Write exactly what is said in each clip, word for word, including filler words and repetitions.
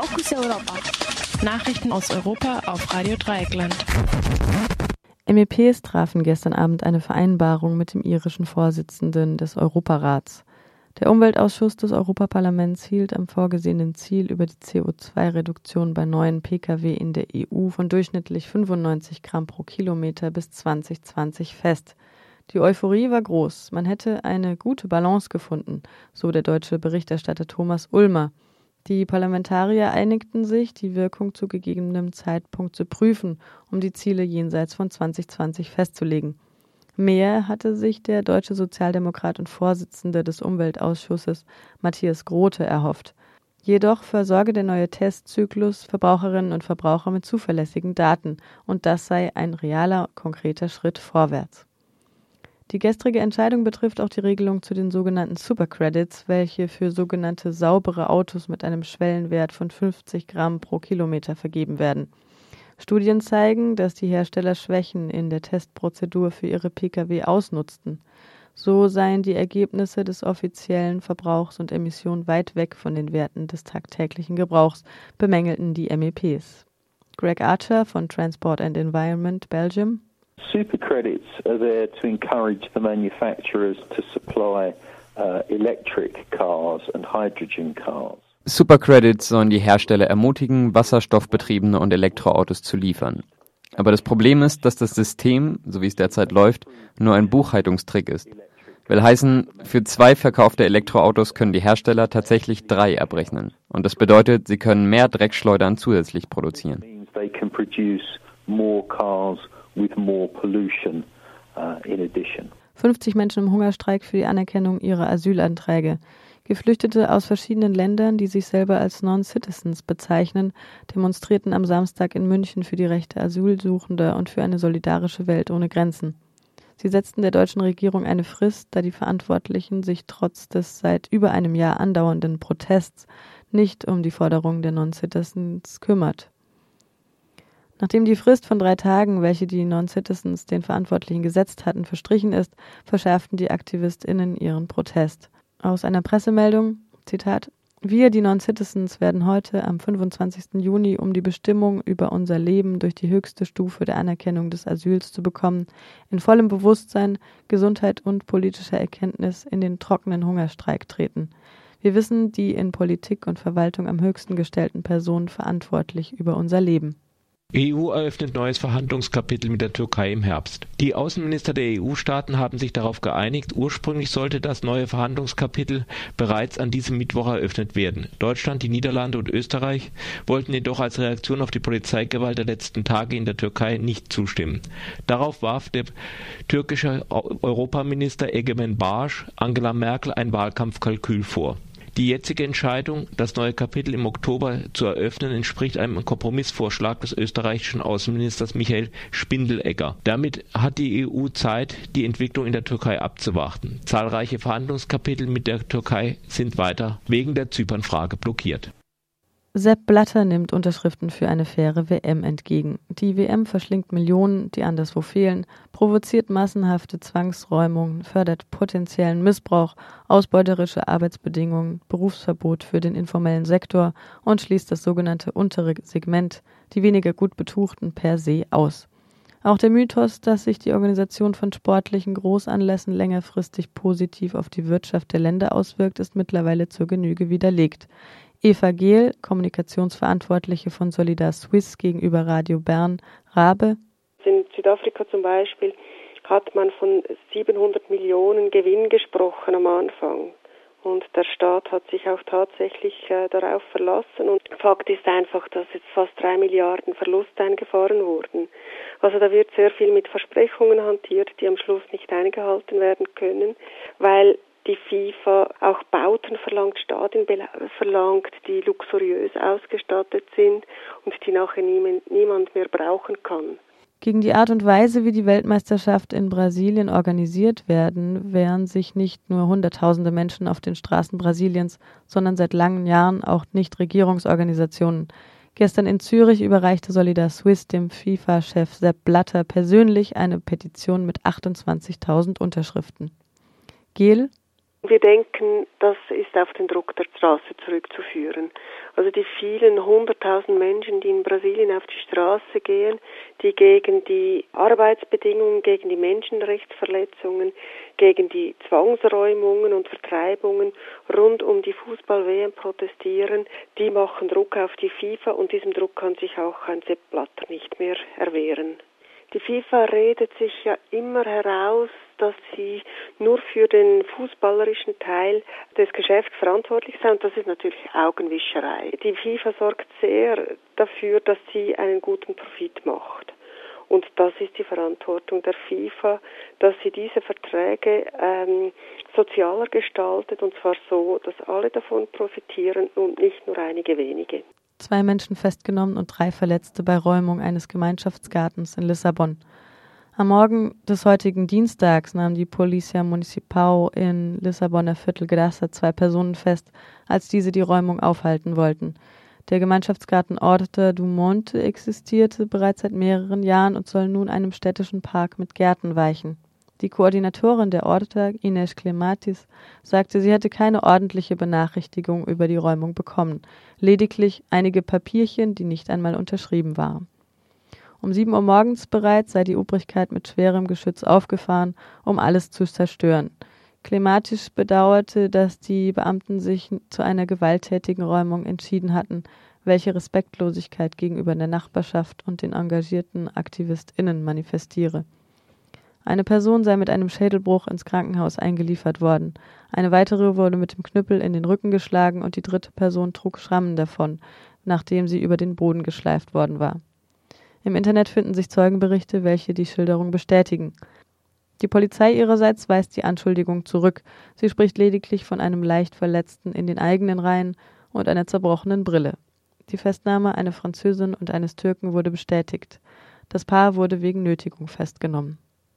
Fokus Europa. Nachrichten aus Europa auf Radio Dreieckland. M E Ps trafen gestern Abend eine Vereinbarung mit dem irischen Vorsitzenden des Europarats. Der Umweltausschuss des Europaparlaments hielt am vorgesehenen Ziel über die C O zwei Reduktion bei neuen Pkw in der E U von durchschnittlich fünfundneunzig Gramm pro Kilometer bis zwanzig zwanzig fest. Die Euphorie war groß. Man hätte eine gute Balance gefunden, so der deutsche Berichterstatter Thomas Ulmer. Die Parlamentarier einigten sich, die Wirkung zu gegebenem Zeitpunkt zu prüfen, um die Ziele jenseits von zwanzig zwanzig festzulegen. Mehr hatte sich der deutsche Sozialdemokrat und Vorsitzende des Umweltausschusses Matthias Grothe erhofft. Jedoch versorge der neue Testzyklus Verbraucherinnen und Verbraucher mit zuverlässigen Daten, und das sei ein realer, konkreter Schritt vorwärts. Die gestrige Entscheidung betrifft auch die Regelung zu den sogenannten Supercredits, welche für sogenannte saubere Autos mit einem Schwellenwert von fünfzig Gramm pro Kilometer vergeben werden. Studien zeigen, dass die Hersteller Schwächen in der Testprozedur für ihre Pkw ausnutzten. So seien die Ergebnisse des offiziellen Verbrauchs und Emissionen weit weg von den Werten des tagtäglichen Gebrauchs, bemängelten die M E Ps. Greg Archer von Transport and Environment Belgium. Supercredits are there to encourage the manufacturers to supply uh, electric cars and hydrogen cars. Supercredits sollen die Hersteller ermutigen, wasserstoffbetriebene und Elektroautos zu liefern. Aber das Problem ist, dass das System, so wie es derzeit läuft, nur ein Buchhaltungstrick ist. Will heißen, für zwei verkaufte Elektroautos können die Hersteller tatsächlich drei abrechnen. Und das bedeutet, sie können mehr Dreckschleudern zusätzlich produzieren. They can produce more cars with more pollution uh, in addition. fünfzig Menschen im Hungerstreik für die Anerkennung ihrer Asylanträge. Geflüchtete aus verschiedenen Ländern, die sich selber als Non-Citizens bezeichnen, demonstrierten am Samstag in München für die Rechte Asylsuchender und für eine solidarische Welt ohne Grenzen. Sie setzten der deutschen Regierung eine Frist, da die Verantwortlichen sich trotz des seit über einem Jahr andauernden Protests nicht um die Forderungen der Non-Citizens kümmert. Nachdem die Frist von drei Tagen, welche die Non-Citizens den Verantwortlichen gesetzt hatten, verstrichen ist, verschärften die AktivistInnen ihren Protest. Aus einer Pressemeldung, Zitat, wir, die Non-Citizens, werden heute am fünfundzwanzigsten Juni, um die Bestimmung über unser Leben durch die höchste Stufe der Anerkennung des Asyls zu bekommen, in vollem Bewusstsein, Gesundheit und politischer Erkenntnis in den trockenen Hungerstreik treten. Wir wissen die in Politik und Verwaltung am höchsten gestellten Personen verantwortlich über unser Leben. E U eröffnet neues Verhandlungskapitel mit der Türkei im Herbst. Die Außenminister der E U-Staaten haben sich darauf geeinigt, ursprünglich sollte das neue Verhandlungskapitel bereits an diesem Mittwoch eröffnet werden. Deutschland, die Niederlande und Österreich wollten jedoch als Reaktion auf die Polizeigewalt der letzten Tage in der Türkei nicht zustimmen. Darauf warf der türkische Europaminister Egemen Bağış Angela Merkel ein Wahlkampfkalkül vor. Die jetzige Entscheidung, das neue Kapitel im Oktober zu eröffnen, entspricht einem Kompromissvorschlag des österreichischen Außenministers Michael Spindelegger. Damit hat die E U Zeit, die Entwicklung in der Türkei abzuwarten. Zahlreiche Verhandlungskapitel mit der Türkei sind weiter wegen der Zypernfrage blockiert. Sepp Blatter nimmt Unterschriften für eine faire W M entgegen. Die W M verschlingt Millionen, die anderswo fehlen, provoziert massenhafte Zwangsräumungen, fördert potenziellen Missbrauch, ausbeuterische Arbeitsbedingungen, Berufsverbot für den informellen Sektor und schließt das sogenannte untere Segment, die weniger gut Betuchten, per se aus. Auch der Mythos, dass sich die Organisation von sportlichen Großanlässen längerfristig positiv auf die Wirtschaft der Länder auswirkt, ist mittlerweile zur Genüge widerlegt. Eva Gehl, Kommunikationsverantwortliche von Solidar Suisse gegenüber Radio Bern, Rabe. In Südafrika zum Beispiel hat man von siebenhundert Millionen Gewinn gesprochen am Anfang. Und der Staat hat sich auch tatsächlich äh, darauf verlassen. Und Fakt ist einfach, dass jetzt fast drei Milliarden Verlust eingefahren wurden. Also da wird sehr viel mit Versprechungen hantiert, die am Schluss nicht eingehalten werden können, weil die FIFA auch Bauten verlangt, Stadien verlangt, die luxuriös ausgestattet sind und die nachher niemand mehr brauchen kann. Gegen die Art und Weise, wie die Weltmeisterschaft in Brasilien organisiert werden, wehren sich nicht nur Hunderttausende Menschen auf den Straßen Brasiliens, sondern seit langen Jahren auch Nichtregierungsorganisationen. Gestern in Zürich überreichte Solidar Suisse dem FIFA-Chef Sepp Blatter persönlich eine Petition mit achtundzwanzigtausend Unterschriften. Gehl? Wir denken, das ist auf den Druck der Straße zurückzuführen. Also die vielen hunderttausend Menschen, die in Brasilien auf die Straße gehen, die gegen die Arbeitsbedingungen, gegen die Menschenrechtsverletzungen, gegen die Zwangsräumungen und Vertreibungen rund um die Fußball-W M protestieren, die machen Druck auf die FIFA und diesem Druck kann sich auch ein Sepp Blatter nicht mehr erwehren. Die FIFA redet sich ja immer heraus, dass sie nur für den fußballerischen Teil des Geschäfts verantwortlich sei und das ist natürlich Augenwischerei. Die FIFA sorgt sehr dafür, dass sie einen guten Profit macht. Und das ist die Verantwortung der FIFA, dass sie diese Verträge ähm, sozialer gestaltet und zwar so, dass alle davon profitieren und nicht nur einige wenige. Zwei Menschen festgenommen und drei Verletzte bei Räumung eines Gemeinschaftsgartens in Lissabon. Am Morgen des heutigen Dienstags nahm die Polícia Municipal in Lissabonner Viertel Graça zwei Personen fest, als diese die Räumung aufhalten wollten. Der Gemeinschaftsgarten Horta do Monte existierte bereits seit mehreren Jahren und soll nun einem städtischen Park mit Gärten weichen. Die Koordinatorin der Horta, Inês Clematis, sagte, sie hätte keine ordentliche Benachrichtigung über die Räumung bekommen, lediglich einige Papierchen, die nicht einmal unterschrieben waren. Um sieben Uhr morgens bereits sei die Obrigkeit mit schwerem Geschütz aufgefahren, um alles zu zerstören. Clematis bedauerte, dass die Beamten sich zu einer gewalttätigen Räumung entschieden hatten, welche Respektlosigkeit gegenüber der Nachbarschaft und den engagierten AktivistInnen manifestiere. Eine Person sei mit einem Schädelbruch ins Krankenhaus eingeliefert worden. Eine weitere wurde mit dem Knüppel in den Rücken geschlagen und die dritte Person trug Schrammen davon, nachdem sie über den Boden geschleift worden war. Im Internet finden sich Zeugenberichte, welche die Schilderung bestätigen. Die Polizei ihrerseits weist die Anschuldigung zurück. Sie spricht lediglich von einem leicht Verletzten in den eigenen Reihen und einer zerbrochenen Brille. Die Festnahme einer Französin und eines Türken wurde bestätigt. Das Paar wurde wegen Nötigung festgenommen.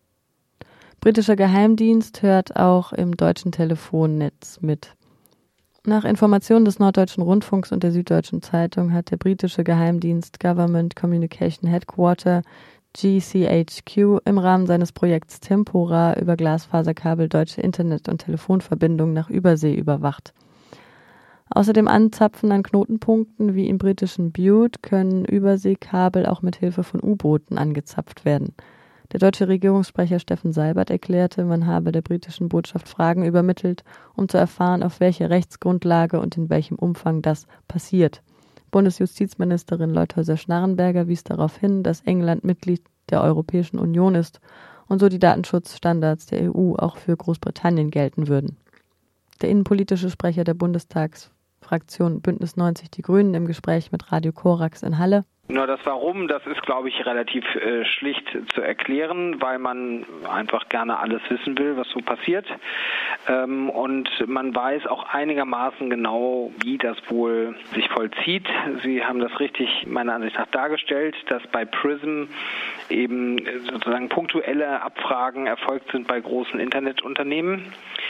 Britischer Geheimdienst hört auch im deutschen Telefonnetz mit. Nach Informationen des Norddeutschen Rundfunks und der Süddeutschen Zeitung hat der britische Geheimdienst Government Communication Headquarter G C H Q im Rahmen seines Projekts Tempora über Glasfaserkabel deutsche Internet- und Telefonverbindungen nach Übersee überwacht. Außer dem Anzapfen an Knotenpunkten wie im britischen Bute können Überseekabel auch mit Hilfe von U-Booten angezapft werden. Der deutsche Regierungssprecher Steffen Seibert erklärte, man habe der britischen Botschaft Fragen übermittelt, um zu erfahren, auf welche Rechtsgrundlage und in welchem Umfang das passiert. Bundesjustizministerin Leuthäuser-Schnarrenberger wies darauf hin, dass England Mitglied der Europäischen Union ist und so die Datenschutzstandards der E U auch für Großbritannien gelten würden. Der innenpolitische Sprecher der Bundestagsfraktion Bündnis neunzig Die Grünen im Gespräch mit Radio Korax in Halle: Na, das Warum, das ist, glaube ich, relativ äh, schlicht zu erklären, weil man einfach gerne alles wissen will, was so passiert. Ähm, und man weiß auch einigermaßen genau, wie das wohl sich vollzieht. Sie haben das richtig meiner Ansicht nach dargestellt, dass bei PRISM eben sozusagen punktuelle Abfragen erfolgt sind bei großen Internetunternehmen.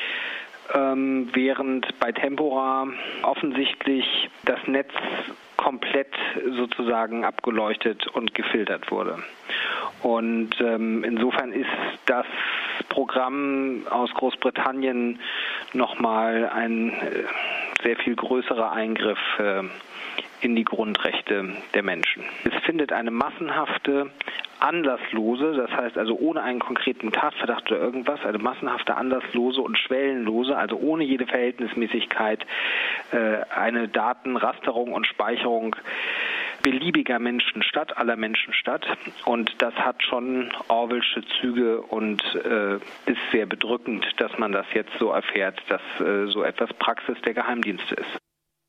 Ähm, während bei Tempora offensichtlich das Netz komplett sozusagen abgeleuchtet und gefiltert wurde. Und ähm, insofern ist das Programm aus Großbritannien nochmal ein äh, sehr viel größerer Eingriff äh, in die Grundrechte der Menschen. Es findet eine massenhafte, anlasslose, das heißt also ohne einen konkreten Tatverdacht oder irgendwas, eine massenhafte, anlasslose und schwellenlose, also ohne jede Verhältnismäßigkeit, äh, eine Datenrasterung und Speicherung beliebiger Menschen statt, aller Menschen statt. Und das hat schon Orwellsche Züge und äh, ist sehr bedrückend, dass man das jetzt so erfährt, dass äh, so etwas Praxis der Geheimdienste ist.